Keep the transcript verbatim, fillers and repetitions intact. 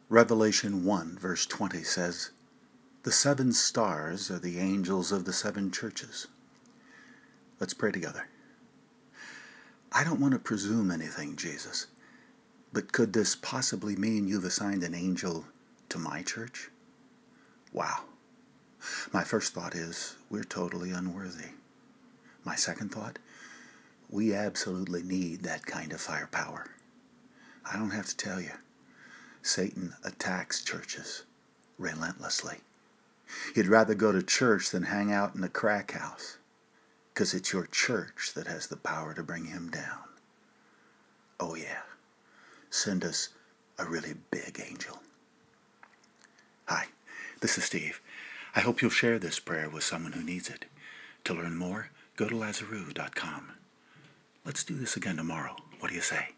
Revelation one verse twenty says, "The seven stars are the angels of the seven churches." Let's pray together. I don't want to presume anything, Jesus, but could this possibly mean you've assigned an angel to my church? Wow. My first thought is, we're totally unworthy. My second thought, we absolutely need that kind of firepower. I don't have to tell you, Satan attacks churches relentlessly. You'd rather go to church than hang out in a crack house, because it's your church that has the power to bring him down. Oh yeah, send us a really big angel. Hi, this is Steve. I hope you'll share this prayer with someone who needs it. To learn more, go to Lazaru dot com. Let's do this again tomorrow. What do you say?